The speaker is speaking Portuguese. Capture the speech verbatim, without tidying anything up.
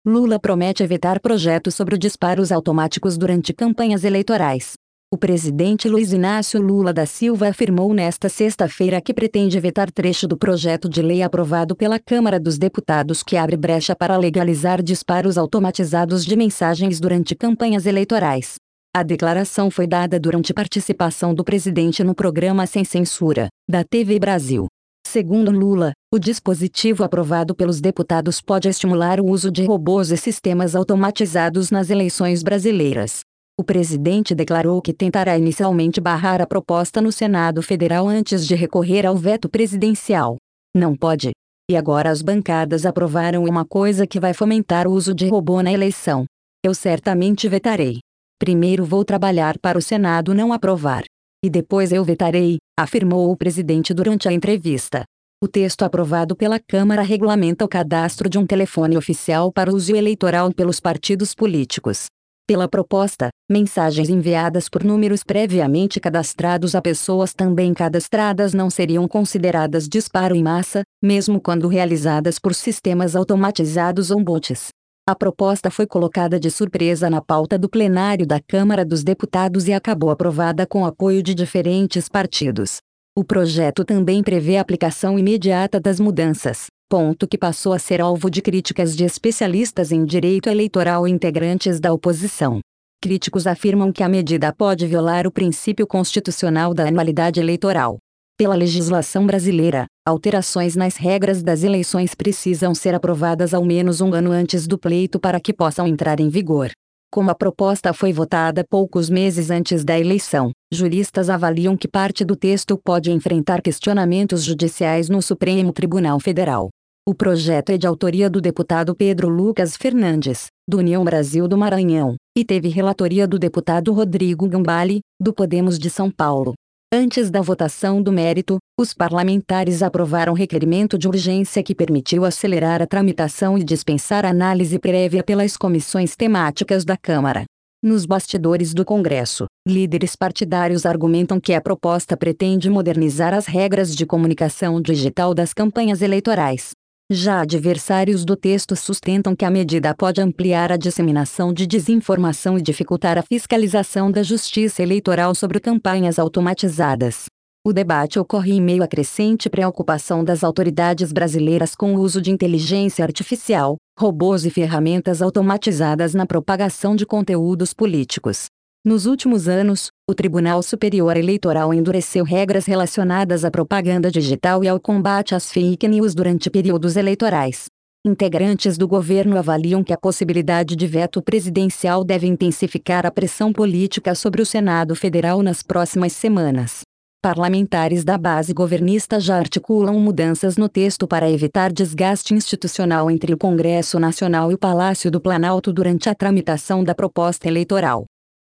Lula promete vetar projeto sobre disparos automáticos durante campanhas eleitorais. O presidente Luiz Inácio Lula da Silva afirmou nesta sexta-feira que pretende vetar trecho do projeto de lei aprovado pela Câmara dos Deputados que abre brecha para legalizar disparos automatizados de mensagens durante campanhas eleitorais. A declaração foi dada durante participação do presidente no programa Sem Censura, da T V Brasil. Segundo Lula, o dispositivo aprovado pelos deputados pode estimular o uso de robôs e sistemas automatizados nas eleições brasileiras. O presidente declarou que tentará inicialmente barrar a proposta no Senado Federal antes de recorrer ao veto presidencial. Não pode. E agora as bancadas aprovaram uma coisa que vai fomentar o uso de robô na eleição. Eu certamente vetarei. Primeiro vou trabalhar para o Senado não aprovar. E depois eu vetarei, afirmou o presidente durante a entrevista. O texto aprovado pela Câmara regulamenta o cadastro de um telefone oficial para uso eleitoral pelos partidos políticos. Pela proposta, mensagens enviadas por números previamente cadastrados a pessoas também cadastradas não seriam consideradas disparo em massa, mesmo quando realizadas por sistemas automatizados ou bots. A proposta foi colocada de surpresa na pauta do plenário da Câmara dos Deputados e acabou aprovada com apoio de diferentes partidos. O projeto também prevê a aplicação imediata das mudanças, ponto que passou a ser alvo de críticas de especialistas em direito eleitoral e integrantes da oposição. Críticos afirmam que a medida pode violar o princípio constitucional da anualidade eleitoral. Pela legislação brasileira, alterações nas regras das eleições precisam ser aprovadas ao menos um ano antes do pleito para que possam entrar em vigor. Como a proposta foi votada poucos meses antes da eleição, juristas avaliam que parte do texto pode enfrentar questionamentos judiciais no Supremo Tribunal Federal. O projeto é de autoria do deputado Pedro Lucas Fernandes, do União Brasil do Maranhão, e teve relatoria do deputado Rodrigo Gambale, do Podemos de São Paulo. Antes da votação do mérito, os parlamentares aprovaram requerimento de urgência que permitiu acelerar a tramitação e dispensar análise prévia pelas comissões temáticas da Câmara. Nos bastidores do Congresso, líderes partidários argumentam que a proposta pretende modernizar as regras de comunicação digital das campanhas eleitorais. Já adversários do texto sustentam que a medida pode ampliar a disseminação de desinformação e dificultar a fiscalização da justiça eleitoral sobre campanhas automatizadas. O debate ocorre em meio à crescente preocupação das autoridades brasileiras com o uso de inteligência artificial, robôs e ferramentas automatizadas na propagação de conteúdos políticos. Nos últimos anos, o Tribunal Superior Eleitoral endureceu regras relacionadas à propaganda digital e ao combate às fake news durante períodos eleitorais. Integrantes do governo avaliam que a possibilidade de veto presidencial deve intensificar a pressão política sobre o Senado Federal nas próximas semanas. Parlamentares da base governista já articulam mudanças no texto para evitar desgaste institucional entre o Congresso Nacional e o Palácio do Planalto durante a tramitação da proposta eleitoral.